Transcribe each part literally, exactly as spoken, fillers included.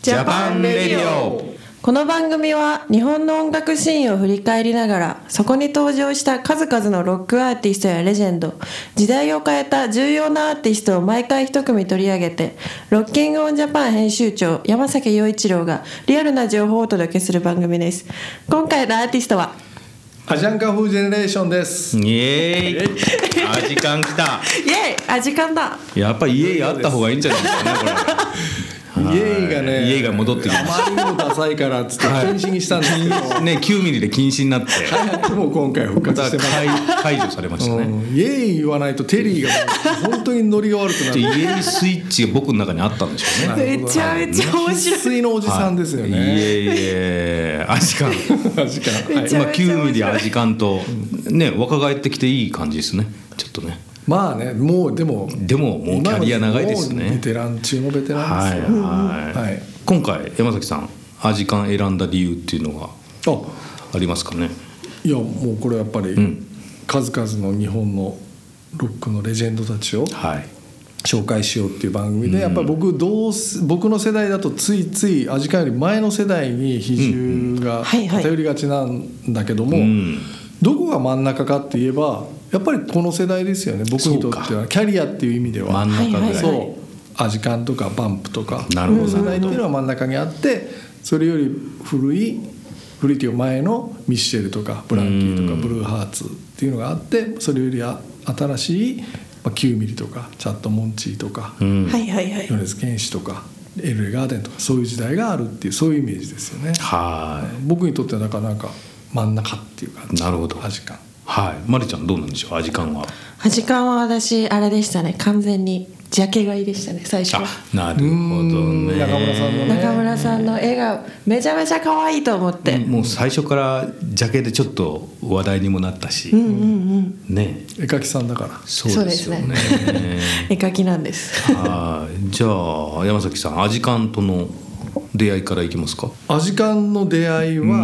ジャパンレディオ。 この番組は日本の音楽シーンを振り返りながら、そこに登場した数々のロックアーティストやレジェンド、時代を変えた重要なアーティストを毎回一組取り上げて、ロッキングオンジャパン編集長山崎陽一郎がリアルな情報をお届けする番組です。今回のアーティストはアジャンカ風ジェネレーションです。 イエーイアジカン来た。 イエーイアジカンだ。 やっぱりイエーイあった方がいいんじゃないですかねこれ。 イエーイがね、 イエーイが戻ってきました。 あまりにもダサいからっつって禁止にしたんですけど、 ね、きゅうミリで禁止になってもう今回復活してます。 解除されましたね、うん、 イエーイ言わないとテリーが本当にノリが悪くなる。 イエーイスイッチが僕の中にあったんでしょうね。 めちゃめちゃ面白い。 生粋のおじさんですよね、はい、 イエーイアジカンアジカン、はい、 今きゅうミリアジカンとね若返ってきていい感じですね。ちょっとね、 まあね、もうでもでももうキャリア長いですね。 ベテラン中のベテランですよ、 はいはいはい、今回山崎さんアジカン選んだ理由っていうのがありますかね。 いやもうこれやっぱり数々の日本のロックのレジェンドたちを紹介しようっていう番組で、やっぱり僕どう僕の世代だとついついアジカンより前の世代に比重が偏りがちなんだけども、どこが真ん中かって言えばやっぱりこの世代ですよね。僕にとってはキャリアっていう意味では真ん中ぐらい、 そうアジカンとかバンプとかなるほど世代っていうのは真ん中にあって、それより古い古いという前のミッシェルとかブランキーとかブルーハーツっていうのがあって、それより新しいきゅうミリとかチャットモンチーとか米津玄師とかエルレガーデンとかそういう時代があるっていう、そういうイメージですよね。 はい、 僕にとってはなかなか真ん中っていう感じ。 なるほど。 アジカン、 はい、マリちゃんどうなんでしょう。アジカンはアジカンは私あれでしたね、完全にジャケ買いでしたね最初は。 なるほどね。 中村さんのね、 中村さんの笑顔めちゃめちゃ可愛いと思って、 もう最初からジャケでちょっと話題にもなったし、 うんうんうんね、 絵描きさんだから。 そうですよね。 絵描きなんです。 はい、じゃあ山崎さんアジカンとの出会いからいきますか。 アジカンの出会いは、うん、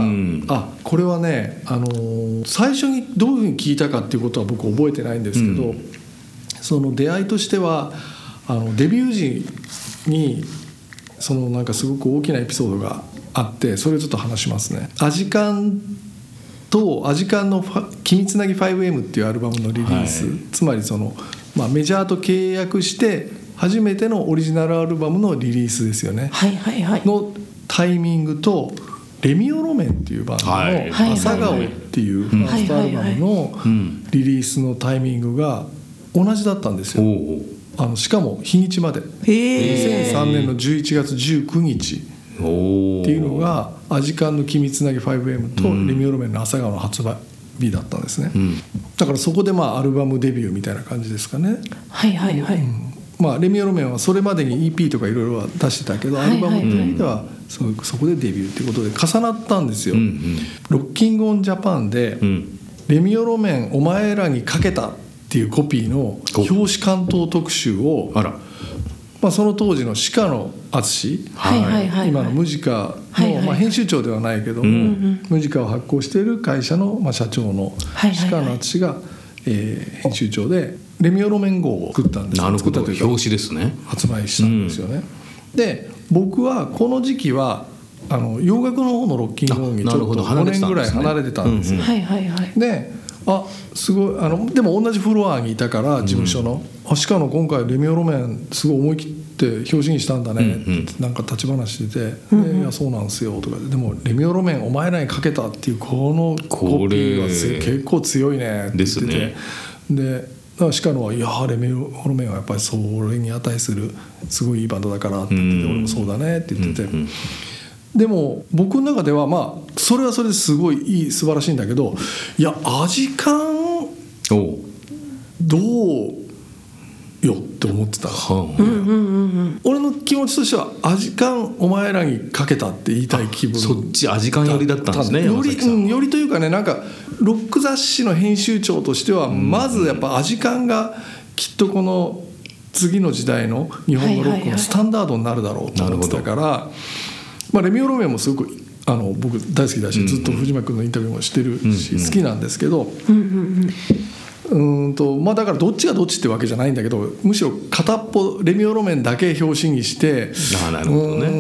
あこれはね、あのー、最初にどういうふうに聞いたかっていうことは僕覚えてないんですけど、うん、その出会いとしてはあのデビュー時にそのなんかすごく大きなエピソードがあって、それをちょっと話しますね。アジカンとアジカンの「君つなぎ ファイブエム」っていうアルバムのリリース、はい、つまりその、まあ、メジャーと契約して初めてのオリジナルアルバムのリリースですよね、 はいはいはい、 のタイミングとレミオロメンっていうバンドの朝顔っていうファーストアルバムのリリースのタイミングが同じだったんですよ。あのしかも日にちまでにせんさんねんのじゅういちがつじゅうくにちっていうのがアジカンの君つなぎ ファイブエム とレミオロメンの朝顔の発売日だったんですね、うん、だからそこでまあアルバムデビューみたいな感じですかね。 はいはいはい、うん、 まあ、レミオロメンはそれまでに イーピー とかいろいろ出してたけど、アルバムという意味では そ, そこでデビューということで重なったんですよ、うんうん、ロッキングオンジャパンで、うん、レミオロメンお前らにかけたっていうコピーの表紙関東特集を、あら、まあ、その当時の鹿野淳、 はいはいはい、 今のムジカの、はいはい、まあ、編集長ではないけども、うんうん、ムジカを発行している会社の、まあ、社長の鹿野淳が、えー、編集長でレミオロメン号を作ったんですよ。 なるほど、表紙ですね。 発売したんですよね、うん、で僕はこの時期はあの洋楽の方のロッキングオンにちょっとごねんぐらい離れてたんですよ。で、あすごいあのでも同じフロアにいたから事務所の、うん、あ鹿野今回レミオロメンすごい思い切って表紙にしたんだねって、うんうん、なんか立ち話してて、うんうん、いやそうなんですよとかでもレミオロメンお前らにかけたっていうこのコピーは結構強いねって言ってて、ですね、でだから鹿野はいやレミオロメンはやっぱりそれに値するすごいいいバンドだからって言ってて、うん、俺もそうだねって言ってて、うんうん、でも僕の中ではまあそれはそれですごいいい素晴らしいんだけど、いやアジカンどうよって思ってた、はあ、うんうんうん、俺の気持ちとしてはアジカンお前らにかけたって言いたい気分。 そっちアジカン寄りだったんですね。 より、うん、よりというかね、なんかロック雑誌の編集長としてはまずやっぱアジカンがきっとこの次の時代の日本のロックのスタンダードになるだろうと思ってたから、はいはいはい、まあ、レミオロメンもすごくあの僕大好きだし、ずっと藤間君のインタビューもしてるし、うんうん、好きなんですけど、うんうんうんうんとまあ、だからどっちがどっちってわけじゃないんだけど、むしろ片っぽレミオロメンだけ表紙にして、 あ、なるほどね、 う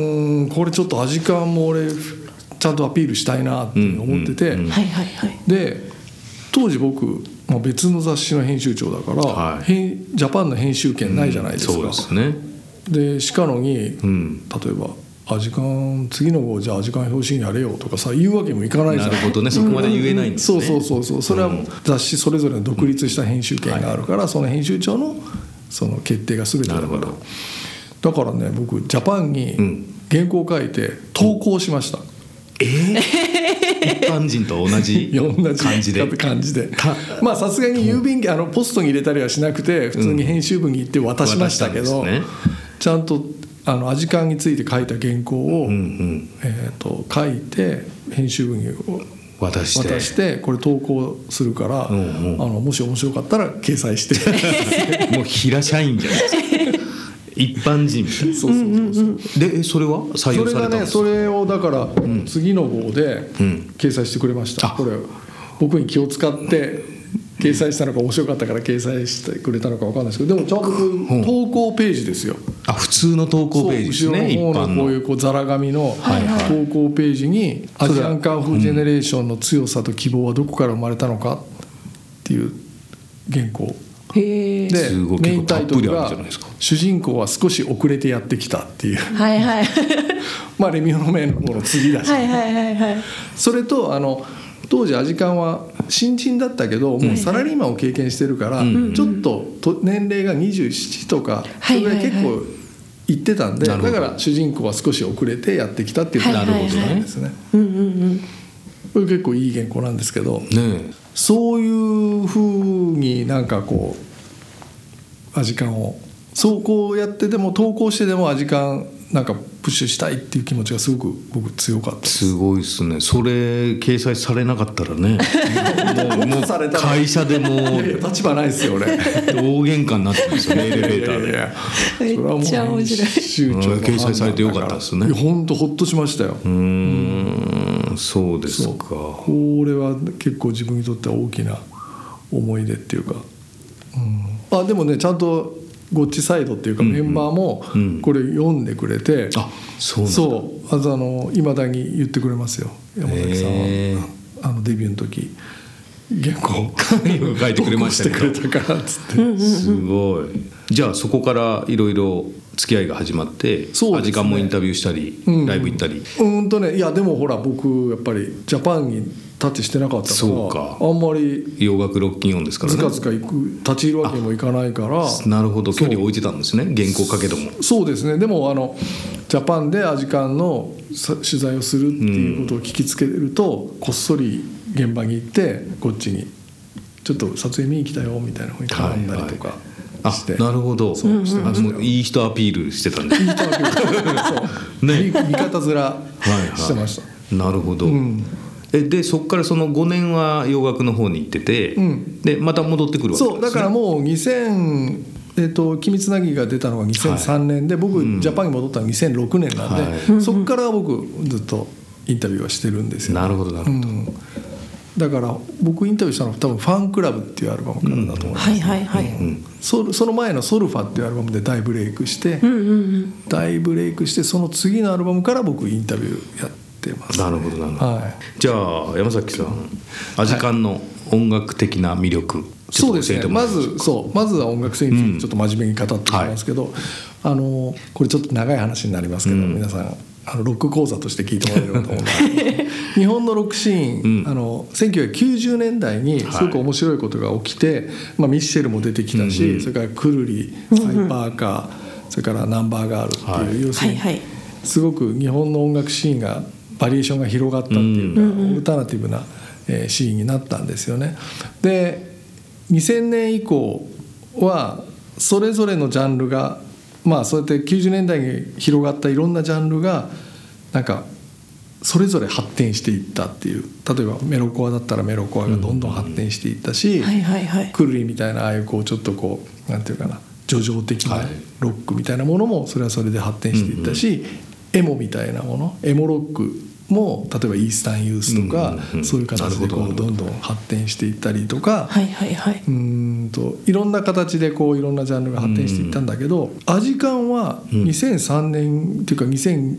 うんこれちょっとアジカンも俺ちゃんとアピールしたいなって思ってて、で当時僕、まあ、別の雑誌の編集長だから、はい、ジャパンの編集権ないじゃないですか、うん、そうですね。で鹿野に、うん、例えばアジカン次の号じゃあアジカン表紙にやれよとかさ言うわけにもいかないじゃん。 なるほどね、そこまで言えないんですね、 うん、そうそうそうそう、それは雑誌それぞれの独立した編集権があるから、うんはい、その編集長のその決定が全てだから。だからね僕ジャパンに原稿を書いて投稿しました、うん、 えー、一般人と同じ感じで感じでまあさすがに郵便あのポストに入れたりはしなくて普通に編集部に行って渡しましたけど、うんね、ちゃんとあのアジカンについて書いた原稿を、うんうんえー、と書いて編集部に渡して渡してこれ投稿するから、うんうん、あのもし面白かったら掲載してもう平社員じゃないですか一般人みたいな。そうそうそうそう。でそれは採用されたんですか？ それがねそれをだから次の号で掲載してくれました、うん、これ僕に気を使って掲載したのか面白かったから掲載してくれたのか分かんないですけど、でもちゃんと投稿ページですよ。 あ普通の投稿ページですね。 後ろの方のこういうこうザラ紙の投稿ページにアジアンカンフージェネレーションの強さと希望はどこから生まれたのかっていう原稿へでメインタイトルが主人公は少し遅れてやってきたっていうはいはいまあレミオのメンの次だし、 はいはいはいはい、 それとあの当時アジカンは新人だったけどもうサラリーマンを経験してるから、うん、ちょっと年齢がにじゅうななとかそれぐらい結構いってたんで、だから主人公は少し遅れてやってきたっていうことなんですね。これ結構いい原稿なんですけど、ね、そういうふうになんかこうアジカンをそうこうやってでも投稿してでもアジカンなんかプッシュしたいっていう気持ちがすごく僕強かったです。 すごいですね。それ掲載されなかったらねもう、もう会社でもいやいや立場ないですよ俺大喧嘩になってますよねエレベーターで。いやいやいやめっちゃ面白い。 掲載されてよかったですね。 本当ほっとしましたよ。 うーん、うん、そうですか。 これは結構自分にとっては大きな思い出っていうか、うん、あでもねちゃんとゴッチサイドっていうかメンバーもこれ読んでくれて、うんうん、あそうなんだ。そうあとあの未だに言ってくれますよ山崎さんはあのデビューの時原稿書いてくれましたけどしてくれたからっつってすごい。じゃあそこからいろいろ付き合いが始まって、ね、アジカンもインタビューしたり、うん、ライブ行ったりうんとねいやでもほら僕やっぱりジャパンにタッチしてなかったからそうかあんまり洋楽ロッキンオンですからねずかずか行く立ち入るわけにもいかないからなるほど距離を置いてたんですね原稿かけども。 そうですね。でもあのジャパンでアジカンの取材をするっていうことを聞きつけると、うん、こっそり現場に行ってこっちにちょっと撮影見に来たよみたいなふうに頼んだりとか、はいはいしてあなるほどそうしてましたよ。いい人アピールしてたんです。いい人アピールそう、ね、 味方面してました、 はいはい、なるほど、うん、えでそこからそのごねんは洋楽の方に行ってて、うん、でまた戻ってくるわけですね。 そうだからもうにせんえーと、君つなぎが出たのがにせんさんねんで、はい、僕、うん、ジャパンに戻ったのがにせんろくねんなんで、はい、そこから僕ずっとインタビューはしてるんですよ、ね、 なるほどなるほど、うん、 だから僕インタビューしたのは多分「ファンクラブ」っていうアルバムからだと思います、うん、はいはいはい、うん、そ, その前の「ソルファ」っていうアルバムで大ブレイクして、うんうんうん、大ブレイクしてその次のアルバムから僕インタビューやってます、ね、 なるほどなるほど、はい、じゃあ山崎さんアジカンの音楽的な魅力、はい、 そうですね。まずそうまずは音楽性についてちょっと真面目に語っていきますけど、うんはい、あのこれちょっと長い話になりますけど、うん、皆さんあのロック講座として聞いてもらえればと思うんですけど日本のロックシーン、うん、あのせんきゅうひゃくきゅうじゅうねんだいにすごく面白いことが起きて、はいまあ、ミッシェルも出てきたし、うん、それからクルリサイパーカー、うん、それからナンバーガールっていう、はい、要するにすごく日本の音楽シーンがバリエーションが広がったっていうか、うん、オルタナティブなシーンになったんですよね。でにせんねん以降はそれぞれのジャンルがまあそうやってきゅうじゅうねんだいに広がったいろんなジャンルがなんかそれぞれ発展していったっていう。例えばメロコアだったらメロコアがどんどん発展していったし、クルリみたいなああいうこうちょっとこうなんていうかな叙情的なロックみたいなものもそれはそれで発展していったし、エモみたいなものエモロックも例えばイースタンユースとか、うんうんうん、そういう形でこうどんどん発展していったりとか、はいはいはい、うんといろんな形でこういろんなジャンルが発展していったんだけど、うん、アジカンはにせんさんねん、うん、っていうかにせん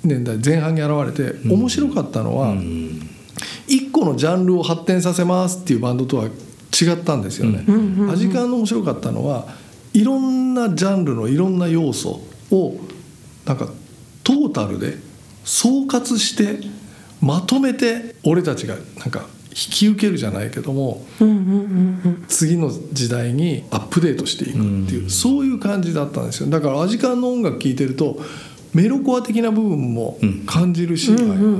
ねんだいぜん半に現れて、面白かったのは、うん、いっこのジャンルを発展させますっていうバンドとは違ったんですよね、うん、アジカンの面白かったのはいろんなジャンルのいろんな要素をなんかトータルで総括してまとめて俺たちがなんか引き受けるじゃないけども、うんうんうんうん、次の時代にアップデートしていくっていう、うん、そういう感じだったんですよ。だからアジカンの音楽聴いてるとメロコア的な部分も感じるし、うんうんうんうん、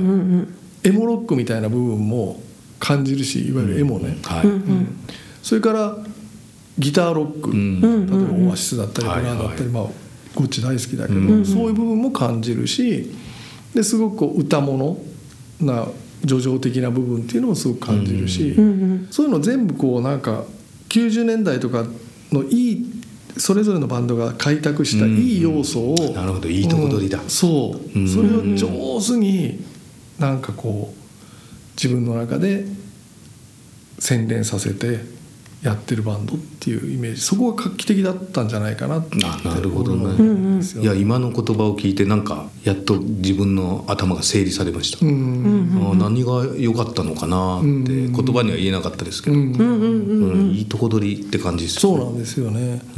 エモロックみたいな部分も感じるし、いわゆるエモね、うんはいうん、それからギターロック、うん、例えばオアシスだったりブラーだったり、はいはい、まあ、ゴッチ大好きだけど、うん、そういう部分も感じるし、ですごくこう歌物な叙情的な部分っていうのもすごく感じるし、うん、そういうの全部こうなんかきゅうじゅうねんだいとかのいいそれぞれのバンドが開拓したいい要素を、うん、 なるほど、いいとこ取りだ、 うん、そう、うん、それを上手になんかこう自分の中で洗練させてやってるバンドっていうイメージ、そこが画期的だったんじゃないかなってあなるほどね、うんうん、いや今の言葉を聞いてなんかやっと自分の頭が整理されました、うんうんうん、あ何が良かったのかなって言葉には言えなかったですけど、うんうんうんうん、いいとこ取りって感じですよね。そうなんですよね、うん、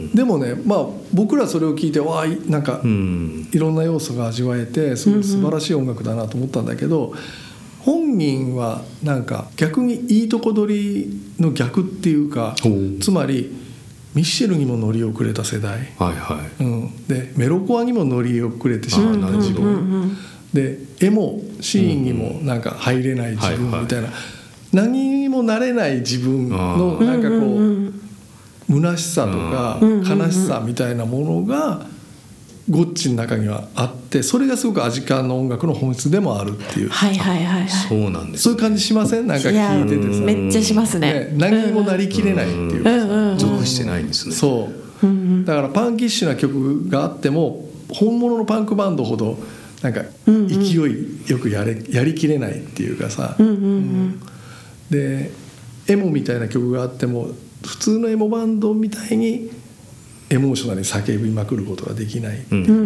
でもね、まあ、僕らそれを聞いてわーなんかいろんな要素が味わえてすごい素晴らしい音楽だなと思ったんだけど、本人はなんか逆にいいとこ取りの逆っていうか、つまりミッシェルにも乗り遅れた世代、はいはいうん、でメロコアにも乗り遅れてしまった自分、うんうんうん、でエモシーンにもなんか入れない自分みたいな、うんうんはいはい、何にもなれない自分のなんかこう、うんうん、虚しさとか悲しさみたいなものがゴッチの中にはあって、それがすごくアジカンの音楽の本質でもあるっていう、 はいはいはい、はい、 そうなんです、ね、 そういう感じしません？なんか聞いててさ、 めっちゃしますね、 ね、何にもなりきれないっていうかさ、うんうん、 属してないんですね。 そう、うんうん、だからパンキッシュな曲があっても本物のパンクバンドほどなんか勢いよくやれ、やりきれないっていうかさ、うんうんうんうん、でエモみたいな曲があっても普通のエモバンドみたいにエモーショナルに叫びまくることができない、うんうんうん、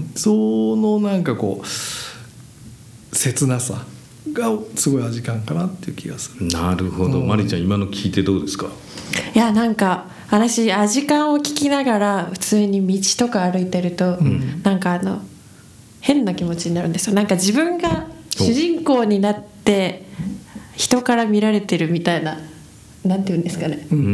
そのなんかこう切なさがすごいアジカンかなっていう気がする。 なるほど、うん、マリちゃん今の聞いてどうですか？ いやなんか私アジカンを聞きながら普通に道とか歩いてると、うん、なんかあの変な気持ちになるんですよ。なんか自分が主人公になって人から見られてるみたいな、なんていうんですかね、うん、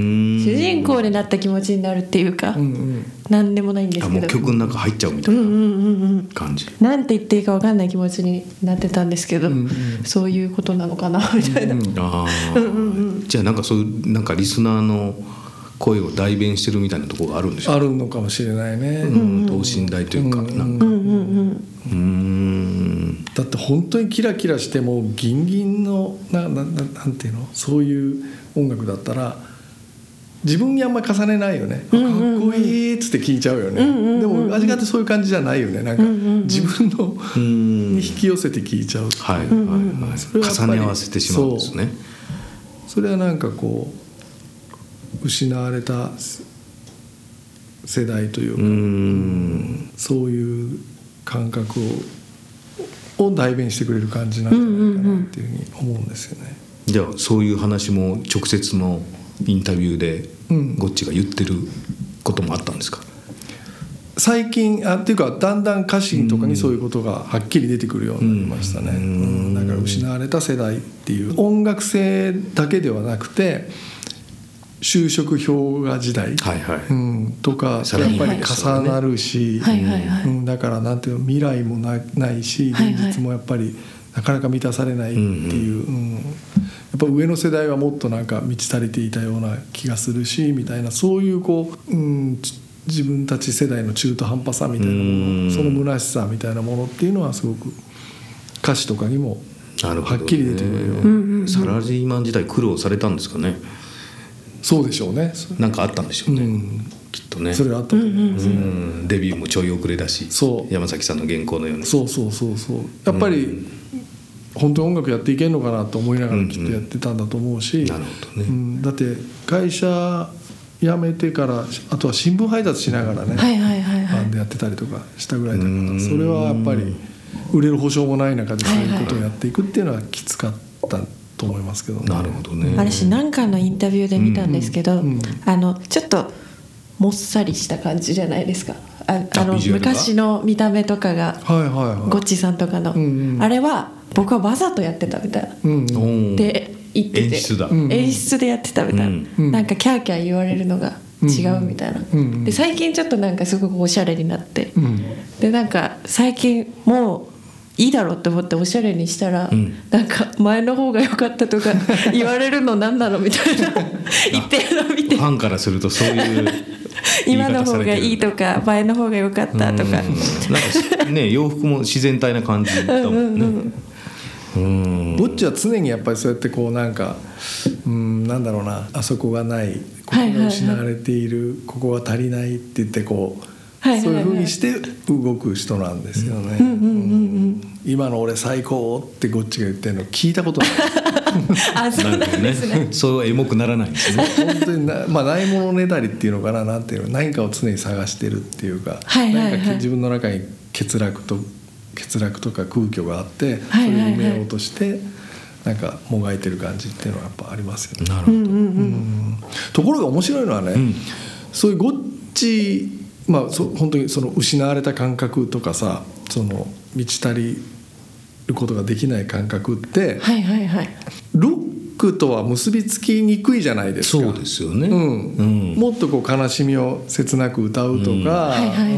主人公になった気持ちになるっていうか、うんうん、なんでもないんですけど、 あもう曲の中入っちゃうみたいな感じ、うんうんうん、 なんて言っていいか分かんない気持ちになってたんですけど、うんうん、そういうことなのかなみたいな、うんうん、あうんうんうん、じゃあなんかそういうなんかリスナーの声を代弁してるみたいなところがあるんでしょうか？ あるのかもしれないね、 うん、等身大というか、うんうん、なんか、うんうんうん、うーんだって本当にキラキラしてもうギンギンの な, な, なんていうのそういう音楽だったら自分にあんまり重ねないよね、うんうんうん、かっこいいっつって聴いちゃうよね、うんうんうん、でもアジカンってそういう感じじゃないよね。なんか自分のに引き寄せて聴いちゃう、 はいはいはい、それは重ね合わせてしまうんですね。 そ, それはなんかこう失われた世代というか、うん、そういう感覚をを代弁してくれる感じなんじゃないかなっていうふうに思うんですよね。 じゃあそういう話も直接のインタビューでゴッチが言ってることもあったんですか？ 最近あっていうかだんだん歌詞とかにそういうことがはっきり出てくるようになりましたね、うんうん、だから失われた世代っていう音楽性だけではなくて就職氷河時代、はいはいうん、とかやっぱり重なるし、はいはいはいうん、だからなんていうの未来も な, ないし現実もやっぱりなかなか満たされないっていう、うんうんうん、やっぱ上の世代はもっとなんか満ち足りていたような気がするしみたいな、そういうこう、うん、自分たち世代の中途半端さみたいなもの、その虚しさみたいなものっていうのはすごく歌詞とかにもはっきり出てくるような、 ね、サラリーマン時代苦労されたんですかね。 そうでしょうね。 なんかあったんでしょうね、うん、きっとね。 それはあったと思いますね、うん、 デビューもちょい遅れだし、そう山崎さんの原稿のようにそうそうそうそうやっぱり、うん本当に音楽やっていけんのかなと思いながらきっとやってたんだと思うし、うんうんなるほどねうん、だって会社辞めてからあとは新聞配達しながらね、はいはいはいはい、バンドやってたりとかしたぐらいだから、それはやっぱり売れる保証もない中でそういうことをやっていくっていうのはきつかったと思いますけどね。 なるほどね。 私なんかのインタビューで見たんですけど、うんうん、あのちょっともっさりした感じじゃないですか。ああの昔の見た目とかが、はいはいはい、ゴッチさんとかの、うんうん、あれは僕はわざとやってたみたいな、うんうん、で言ってて演出だ、 演出でやってたみたいな、うん、なんかキャーキャー言われるのが違うみたいな、うんうん、で最近ちょっとなんかすごくおしゃれになって、うん、でなんか最近もういいだろうって思っておしゃれにしたら、うん、なんか前の方が良かったとか言われるの何なのみたいな言ってるの見て、 ファンからするとそういう今の方がいいとか前の方が良かったとか、なんかね洋服も自然体な感じだもんね。うんうんうん、ぼっちは常にやっぱりそうやってこうなんか、うん、なんだろうな、あそこがない、ここが失われている、はいはいはい、ここが足りないって言ってこう、はいはいはい、そういう風にして動く人なんですよね、うんうんうんうん、今の俺最高ってゴッチが言ってるの聞いたことないあ、そうなんですね。 そうエモくならないんですね本当にな、まあ、ないものねだりっていうのかな、なんていうの、何かを常に探してるっていうか、はいはいはい、何か自分の中に欠落と欠落とか空虚があって、それを埋めようとしてなんかもがいてる感じっていうのはやっぱありますよね。 なるほど、うんうんうんうん、ところが面白いのはね、うん、そういうゴッチ、まあ、そ本当にその失われた感覚とかさ、その満ち足りることができない感覚って、はいはいはい、ロックとは結びつきにくいじゃないですか。 そうですよね、うんうん、もっとこう悲しみを切なく歌うとか、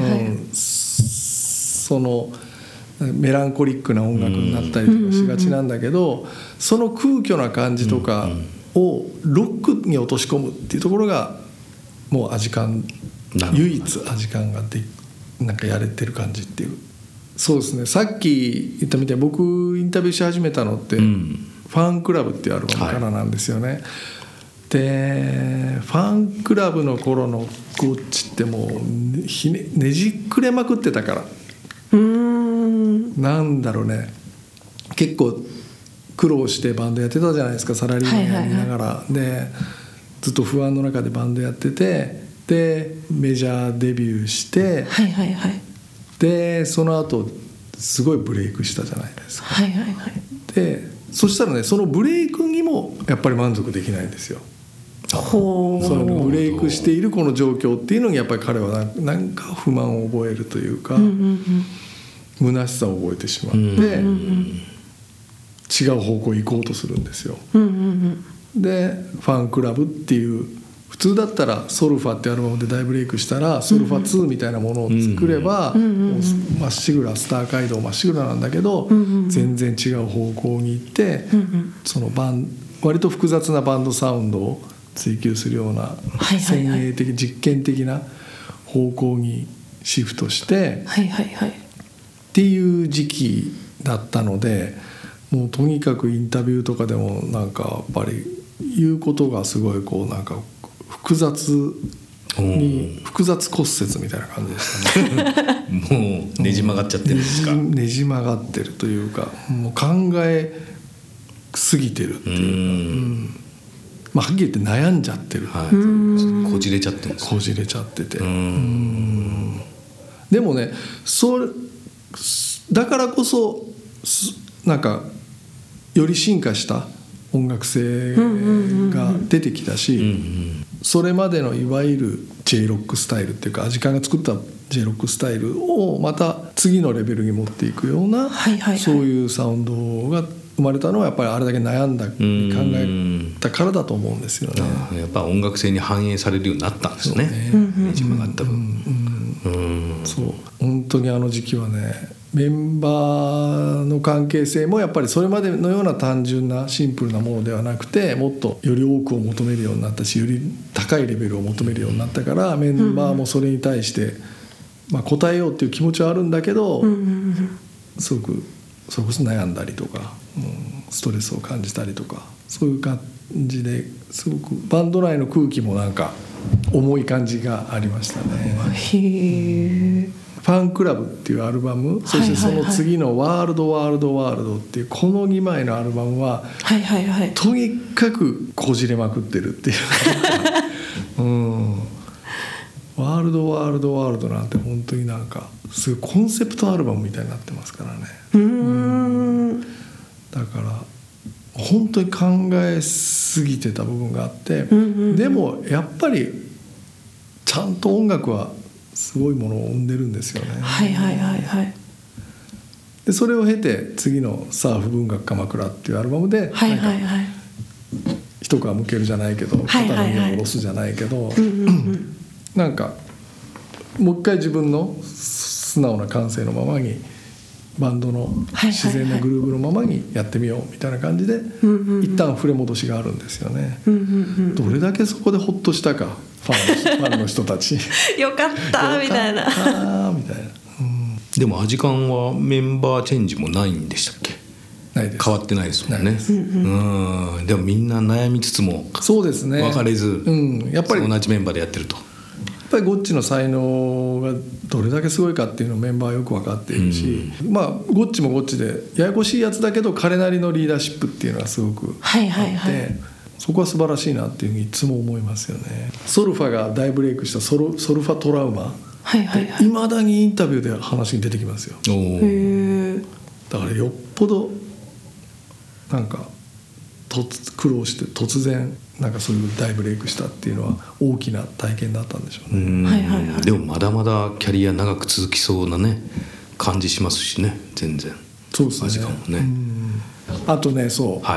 そのメランコリックな音楽になったりとかしがちなんだけど、うんうんうん、その空虚な感じとかをロックに落とし込むっていうところがもうアジカン、唯一アジカンがでなんかやれてる感じっていう。そうですね、さっき言ったみたいに僕インタビューし始めたのって、うん、ファンクラブっていうアルバムからなんですよね、はい、でファンクラブの頃のゴッチってもうひね、ねじくれまくってたから、うーん、なんだろうね、結構苦労してバンドやってたじゃないですか、サラリーマンやりながら、はいはいはい、でずっと不安の中でバンドやってて、でメジャーデビューして、はいはいはい、でその後すごいブレイクしたじゃないですか、はいはいはい、でそしたらね、そのブレイクにもやっぱり満足できないんですよ。ほう、そのブレイクしているこの状況っていうのにやっぱり彼はなんか不満を覚えるというか、うんうんうん、虚しさを覚えてしまって、うんうんうん、違う方向に行こうとするんですよ、うんうんうん、でファンクラブっていう、普通だったらソルファってアルバムで大ブレイクしたらソルファツーみたいなものを作ればまっしぐら、スター街道まっしぐらなんだけど、全然違う方向に行って、そのバン割と複雑なバンドサウンドを追求するような先鋭的実験的な方向にシフトしてっていう時期だったので、もうとにかくインタビューとかでもなんかやっぱり言うことがすごいこうなんか複雑に複雑骨折みたいな感じですかねもうねじ曲がっちゃってるんですか。 ねじ曲がってるというか、もう考えすぎてるっていうか、うん、まあ、はっきり言って悩んじゃってる、はい、 こじれちゃってるんです、 こじれちゃってて、うん、でもね、それだからこそなんかより進化した音楽性が出てきたし、それまでのいわゆる J ロックスタイルっていうか、アジカンが作った J ロックスタイルをまた次のレベルに持っていくような、はいはいはい、そういうサウンドが生まれたのはやっぱりあれだけ悩んだ考えたからだと思うんですよね。 やっぱ音楽性に反映されるようになったんですね、ねじ曲がった分、うんうん、 そう本当にあの時期はね、メンバーの関係性もやっぱりそれまでのような単純なシンプルなものではなくて、もっとより多くを求めるようになったし、より高いレベルを求めるようになったから、メンバーもそれに対して、まあ、応えようっていう気持ちはあるんだけど、すごくそれこそ悩んだりとか、うん、ストレスを感じたりとか、そういう感じですごくバンド内の空気もなんか重い感じがありましたね。へー。ファンクラブっていうアルバム、そしてその次のワールドワールドワールドっていうこのにまいのアルバムは、はいはいはい、とにかくこじれまくってるっていう、うん、 ワールドワールドワールドなんて本当になんかすごいコンセプトアルバムみたいになってますからね。 うーん、 だから本当に考えすぎてた部分があって、うんうんうん、でもやっぱりちゃんと音楽はすごいものを生んでるんですよね。 はいはいはいはい。 でそれを経て次の「サーフ文学鎌倉」っていうアルバムで、 はいはいはい、 一皮むけるじゃないけど、肩の荷を下ろすじゃないけど、なんかもう一回自分の素直な感性のままにバンドの自然なグルーヴのままにやってみようみたいな感じで一旦触れ戻しがあるんですよね。どれだけそこでホッとしたかファンの、ファンの人たちよかったみたいなよかったみたいな、うん、 でもアジカンはメンバーチェンジもないんでしたっけ？ ないです。 変わってないですもんね。うんうん、でもみんな悩みつつもそうですね、 別れず、 うん、やっぱり同じメンバーでやってると。 やっぱりゴッチの才能がどれだけすごいかっていうのをメンバーはよく分かっているし、うん、まあゴッチもゴッチでややこしいやつだけど彼なりのリーダーシップっていうのがすごくあって、はいはいはい、そこは素晴らしいなっていうふうにいつも思いますよね。ソルファが大ブレイクしたソル、ソルファトラウマ、 はいはいはい、 未だにインタビューで話に出てきますよ。 へー。 だからよっぽどなんか苦労して突然なんかそういう大ブレイクしたっていうのは大きな体験だったんでしょうね。 うん、はいはいはい、でもまだまだキャリア長く続きそうなね感じしますしね。全然そうですね。 マジかもね。 あとね、そう、はい、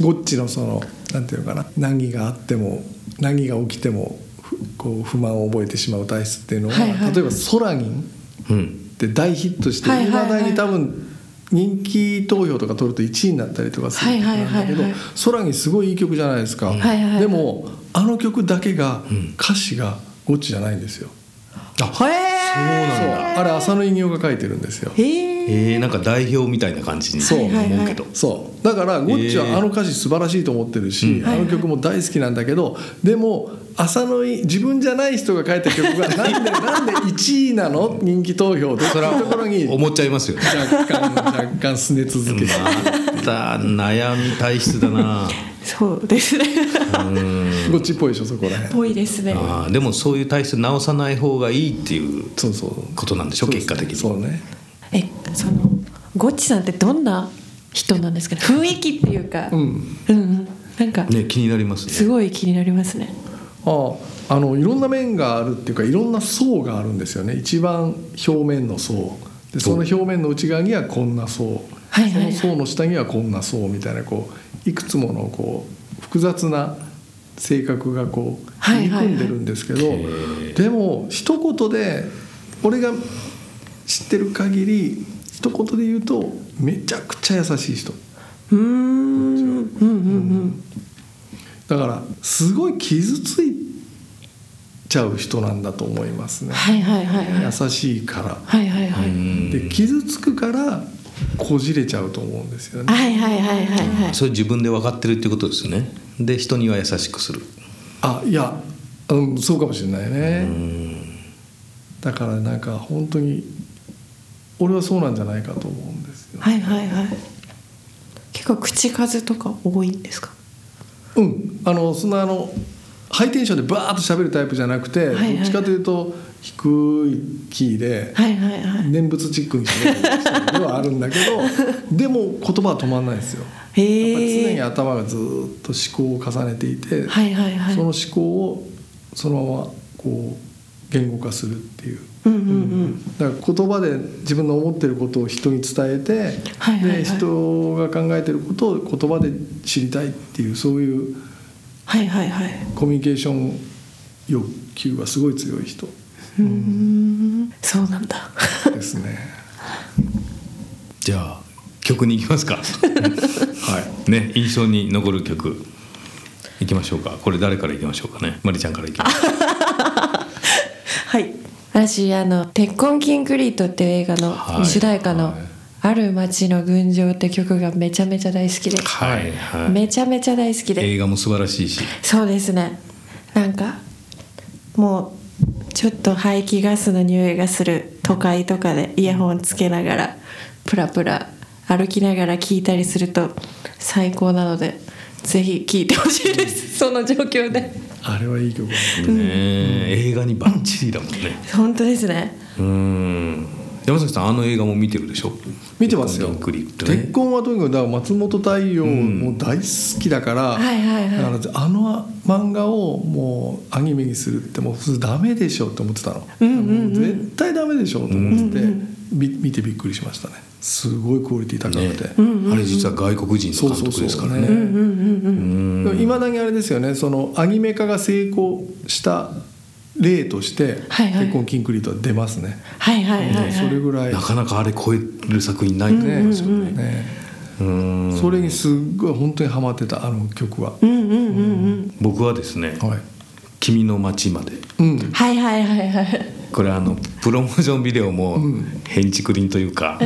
ゴッチのそのなんていうのかな、何があっても何が起きてもこう不満を覚えてしまう体質っていうのは、はいはいはい、例えばソラニンって大ヒットして、はいはいはい、未だに多分人気投票とか取るといちいになったりとかするんだけど、はいはいはいはい、空にすごいいい曲じゃないですか、うん、はいはいはい、でもあの曲だけが歌詞がゴッチじゃないんですよ。 あ、へー、そうなんだ。 あれ浅野稲夫が書いてるんですよ。 へー、えー、なんか代表みたいな感じに思うけど、はいはいはい、 そうだからゴッチはあの歌詞素晴らしいと思ってるし、えー、あの曲も大好きなんだけど、でも浅野自分じゃない人が書いた曲がなんでなんでいちいなの人気投票でそれはところに思っちゃいますよね。 若干若干すね続けまた悩み体質だな。 そうですね。 ゴッチっぽいでしょ、そこら辺。 ぽいですね。 あ、でもそういう体質直さない方がいいっていうことなんでしょう、結果的に。 そうね。 え、そのゴッチさんってどんな人なんですかね。雰囲気っていうか、うんうんうん、なんかね、気になりますね。 すごい気になりますね。 ああ、あのいろんな面があるっていうか、いろんな層があるんですよね。一番表面の層で、その表面の内側にはこんな層、はいはいはい、その層の下にはこんな層みたいな、こういくつものこう複雑な性格がこう入り組んでるんですけど、はいはいはい、でも一言で俺が知ってる限り一言で言うとめちゃくちゃ優しい人。うーん、うんうんうん、だからすごい傷ついちゃう人なんだと思いますね。 はいはいはいはい、 優しいから、 はいはいはい、 で傷つくからこじれちゃうと思うんですよね。 はいはいはいはいはい。 それ自分で分かってるっていうことですよね。で人には優しくする。 あ、いや、うん、そうかもしれないね。うん、だからなんか本当に俺はそうなんじゃないかと思うんですよ。 はいはいはい。結構口数とか多いんですか？ うん、あのそんなあのハイテンションでバーッと喋るタイプじゃなくて、はいはいはい、どっちかというと低いキーで、はいはいはい、念仏チックに喋る人ではあるんだけどでも言葉は止まんないですよ。へー、やっぱり常に頭がずっと思考を重ねていて、はいはいはい、その思考をそのままこう言語化するっていう、うんうんうん、だから言葉で自分の思ってることを人に伝えて、はいはいはい、で人が考えてることを言葉で知りたいっていう、そういうはいはいはい、 コミュニケーション欲求がすごい強い人。 うーん、そうなんだですね。 じゃあ曲に行きますか。はいね、印象に残る曲いきましょうか。これ誰からいきましょうかね。まりちゃんからいきますはい、私あの鉄痕キンクリートっていう映画の主題歌の、はいはい、ある街の群青って曲がめちゃめちゃ大好きで、はいはい、めちゃめちゃ大好きで、 映画も素晴らしいし、 そうですね、なんかもうちょっと排気ガスの匂いがする都会とかでイヤホンつけながらプラプラ歩きながら聴いたりすると最高なので、ぜひ聴いてほしいですその状況で。 あれはいい曲だね、 うん、映画にバッチリだもんね。 本当ですね。 うん、山崎さんあの映画も見てるでしょ。 見てますよ。鉄痕はとにかくだから松本太陽も大好きだから、うん、はいはいはい、だからあの漫画をもうアニメにするってもう普通ダメでしょって思ってたの、うんうんうん、絶対ダメでしょと思ってて、うんうん、見てびっくりしましたね。すごいクオリティ高くて、ね、うんうんうん、 あれ実は外国人の監督ですからね。 いまだにあれですよね、そのアニメ化が成功した例として「鉄痕キンクリート」は出ますね。 はいはいはい、はい、 それぐらいなかなかあれ超える作品ないと思うんですよね。うんうんうんね、うん、それにすっごい本当にハマってたあの曲は、 うんうんうんうん、 僕はですね、はい、君の街まで、 うん、はいはいはいはい、 これあのプロモーションビデオもヘンチクリンというか、うん、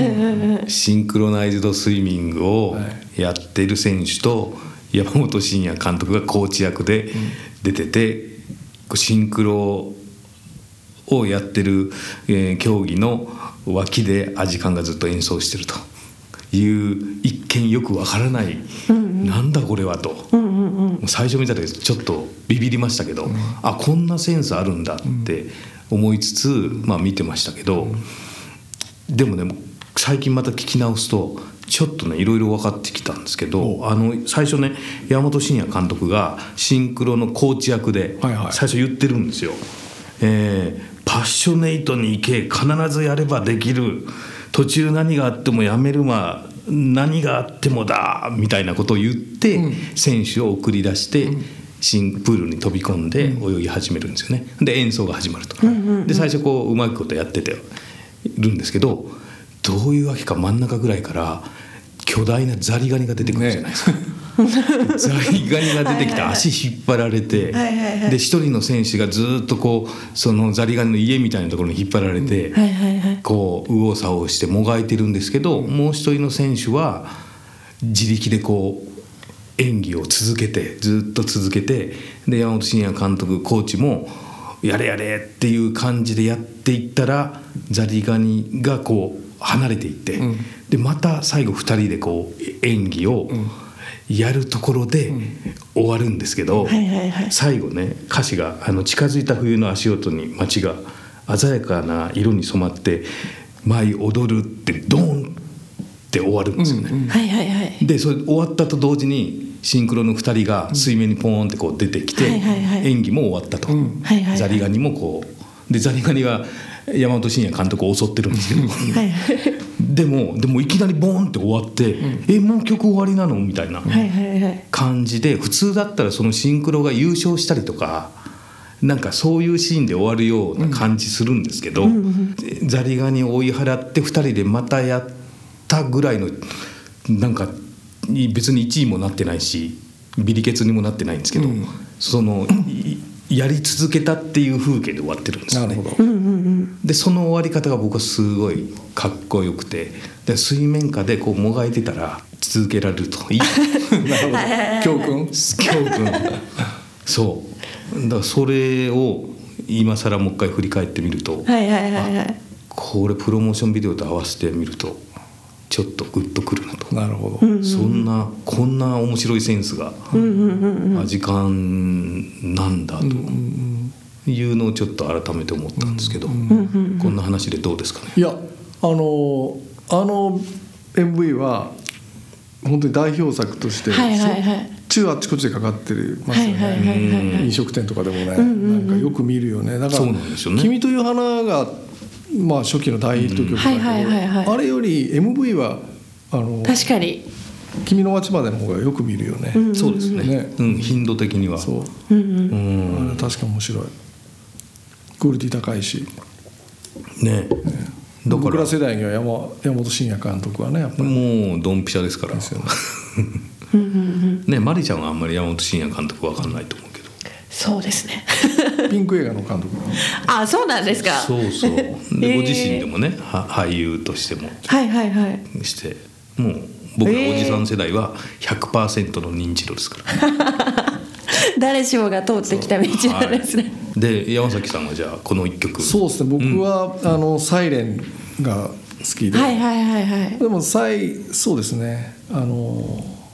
シンクロナイズドスイミングをやってる選手と山本慎也監督がコーチ役で出てて、シンクロをやってる、えー、競技の脇でアジカンがずっと演奏してるという一見よくわからない、うんうん、なんだこれはと、うんうんうん、最初見た時ちょっとビビりましたけど、うん、あこんなセンスあるんだって思いつつ、まあ、見てましたけど、うん、でもね最近また聞き直すとちょっとねいろいろ分かってきたんですけど、あの最初ね山本慎也監督がシンクロのコーチ役で最初言ってるんですよ、はいはい、えー、パッショネイトに行け、必ずやればできる、途中何があってもやめるま何があってもだみたいなことを言って、うん、選手を送り出して、うん、新プールに飛び込んで泳ぎ始めるんですよね。で演奏が始まると、うんうんうん、で最初こううまいことやっててるんですけど、どういうわけか真ん中ぐらいから巨大なザリガニが出てくるじゃないですか、ね、ザリガニが出てきて足引っ張られて、はいはいはい、で一人の選手がずっとこうそのザリガニの家みたいなところに引っ張られて、うん、はいはいはい、こう右往左往してもがいてるんですけど、もう一人の選手は自力でこう演技を続けてずっと続けて、で山本慎也監督コーチもやれやれっていう感じでやっていったらザリガニがこう離れていって、うん、でまた最後ふたりでこう演技をやるところで終わるんですけど、うん、はいはいはい、最後ね歌詞があの近づいた冬の足音に街が鮮やかな色に染まって舞い踊るってドーンって終わるんですよね、うんうん、はいはいはい、でそれ終わったと同時にシンクロのふたりが水面にポーンってこう出てきて、うん、はいはいはい、演技も終わったと、うん、はいはいはい、ザリガニもこうでザリガニは山本慎也監督を襲ってるんですけどでもでもいきなりボーンって終わって、うん、えもう曲終わりなのみたいな感じで、普通だったらそのシンクロが優勝したりとかなんかそういうシーンで終わるような感じするんですけど、うん、ザリガニを追い払ってふたりでまたやったぐらいのなんか別にいちいもなってないしビリケツにもなってないんですけど、うん、そのやり続けたっていう風景で終わってるんですよね。なるほど。でその終わり方が僕はすごいかっこよくて、で水面下でこうもがいてたら続けられるといいなるほど教訓教訓そうだからそれを今更もう一回振り返ってみると、はいはいはいはい、これプロモーションビデオと合わせてみるとちょっとグッとくるなと。 なるほど。 そんなこんな面白いセンスが時間なんだというのをちょっと改めて思ったんですけど、こんな話でどうですかね。 いやあのあの エムブイ は本当に代表作として、はいはいはい、しょっちゅうあっちこっちでかかってますよね、はいはいはいはい、飲食店とかでもね、うんうんうん、なんかよく見るよね。だからそうなんですよね。君という花がまあ、初期の大ヒット曲だけど、うんはいはいはいはい、あれより エムブイ はあの確かに君の街までの方がよく見るよね、 うんうんうん、そうですね、ね、うん、頻度的にはそう、うんうん、 あれ確か面白い、クオリティ高いしね、ね、 だから僕ら世代には 山, 山本慎也監督はねやっぱりもうドンピシャですからですよねね、マリちゃんはあんまり山本慎也監督分かんないと思うけど。 そうですねピンク映画の監督あ、そうなんですか。 そうそうでご自身でもね俳優としてもはいはいはいしてもう僕らおじさん世代は ひゃくパーセント の認知度ですから誰しもが通ってきた道なんですね、 はい、で山崎さんはじゃあこの一曲。 そうですね、僕は、うん、あのサイレンが好きで、 はいはいはいはい、 でもサイそうですね、あの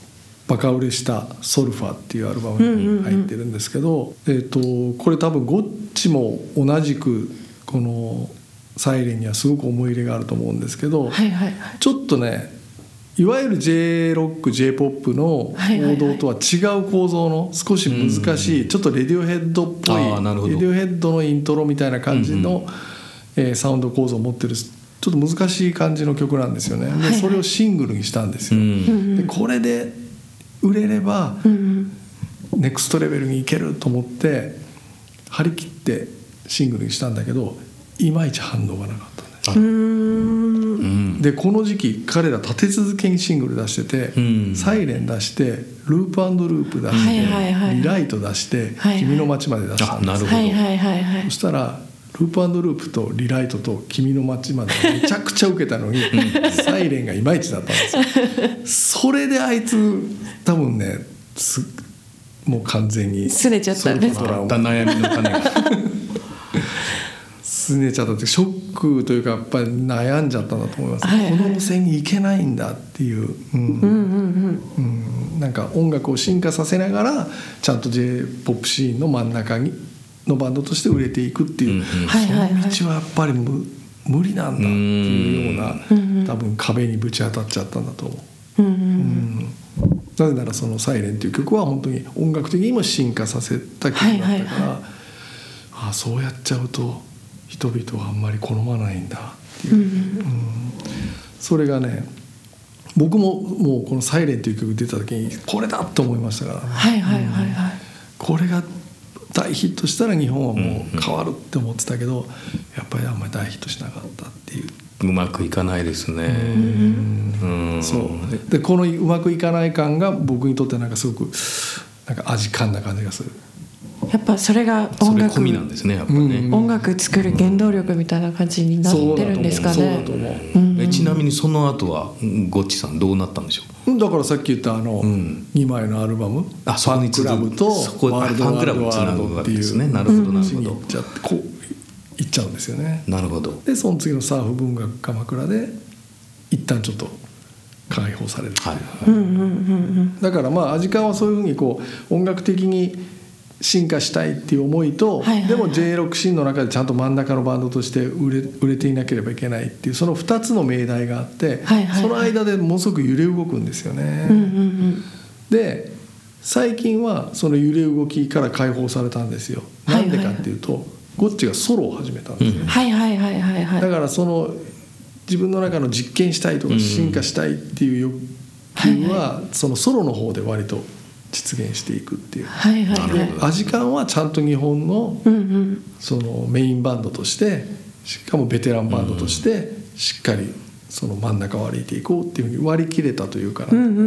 バカ売れした「ソルファ」っていうアルバムに入ってるんですけど、えーとこれ多分ゴッチも同じくこのサイレンにはすごく思い入れがあると思うんですけど、 はいはいはい、 ちょっとねいわゆる J ロック J ポップの王道とは違う構造の少し難しい、ちょっとレディオヘッドっぽい、レディオヘッドのイントロみたいな感じの、うんうんえー、サウンド構造を持ってるちょっと難しい感じの曲なんですよね。でそれをシングルにしたんですよ、うんでこれで売れれば、うん、ネクストレベルに行けると思って張り切ってシングルにしたんだけどいまいち反応がなかったんです。うーんでこの時期彼ら立て続けにシングル出してて、うん、サイレン出してループ&ループ出して、はいはいはい、リライト出して、はいはい、君の街まで出したんです。なるほど、はいはいはいはい、そしたらループ&ループとリライトと君の街までめちゃくちゃ受けたのにサイレンがいまいちだったんですよ。それであいつ多分ねすもう完全にすねちゃったんですか。 悩みの種がすねちゃったってショックというかやっぱり悩んじゃったんだと思います、はいはい、この路線に行けないんだっていう、うんうんうんうん、なんか音楽を進化させながらちゃんと J-ポップ シーンの真ん中にのバンドとして売れていくっていう、うんうん、その道はやっぱり 無, 無理なんだっていうような、うんうん、多分壁にぶち当たっちゃったんだと思う、うんうんうん、なぜならその「サイレン」っていう曲は本当に音楽的にも進化させた曲だったから、はいはいはい、ああそうやっちゃうと人々はあんまり好まないんだっていう、うんうん、それがね僕ももうこの「サイレン」っていう曲出た時にこれだと思いましたからね、 はいはいはいはい、 これが大ヒットしたら日本はもう変わるって思ってたけど、うんうん、やっぱりあんまり大ヒットしなかったっていう。 うまくいかないですね。 うんうんそうでこのうまくいかない感が僕にとってなんかすごくなんか味感な感じがする。 やっぱそれが音楽それ込みなんですねやっぱね、 うん、音楽作る原動力みたいな感じになってるんですかね。そうだと思う、うん、 えちなみにその後はゴッチさんどうなったんでしょう。 だからさっき言ったあのにまいのアルバム、うん、 あそこにファンクラブとワールドワールドワールドっていう、 ね、なるほどなるほど、 こう行っちゃうんですよね。 なるほど。 でその次のサーフ文学鎌倉で一旦ちょっと解放されるっていう、はいはい、だからまあアジカンはそういうふうにこう音楽的に進化したいっていう思いと、はいはいはい、でも J ロック シーンの中でちゃんと真ん中のバンドとして売れ、売れていなければいけないっていうそのふたつの命題があって、はいはいはい、その間でものすごく揺れ動くんですよね、うんうんうん、で最近はその揺れ動きから解放されたんですよ。なんでかっていうと、はいはいはい、ゴッチがソロを始めたんですよ、うん、はいはいはいはいはい。だからその自分の中の実験したいとか進化したいっていう欲求はそのソロの方で割と実現していくっていう、はいはいはい、アジカンはちゃんと日本のそのメインバンドとしてしかもベテランバンドとしてしっかりその真ん中を歩いていこうっていうふうに割り切れたというかな、うんうんうんうん、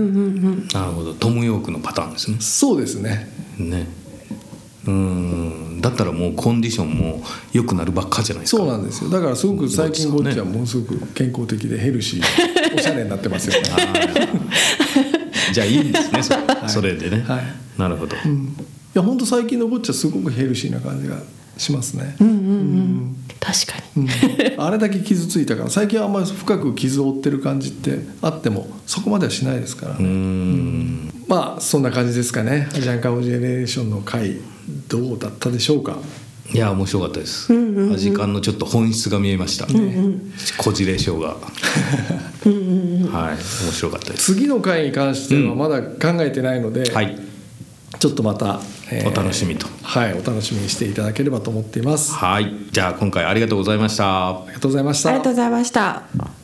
なるほど。トム・ヨークのパターンですね。 そうですね。 ねうんだったらもうコンディションも良くなるばっかじゃないですか。 そうなんですよ。だからすごく最近ゴッチはものすごく健康的でヘルシーおしゃれになってますよねじゃあいいんですね そ, れ、はい、それでね、はい、なるほど、うん、いや本当最近のゴッチはすごくヘルシーな感じがしますね、うんうんうんうん、 確かに、 うん、あれだけ傷ついたから最近はあんまり深く傷を負ってる感じってあってもそこまではしないですからね。うん、うん、まあそんな感じですかね。アジャンカムジェネレーションの回どうだったでしょうか。 いや面白かったです、うんうんうん、アジカンのちょっと本質が見えました、うんうん、こじれ性がうんうん、はい面白かったです。 次の回に関してはまだ考えてないので、うんはい、ちょっとまた、 えー、お楽しみとはいお楽しみにしていただければと思っています。 はいじゃあ今回ありがとうございました。 ありがとうございました。 ありがとうございました。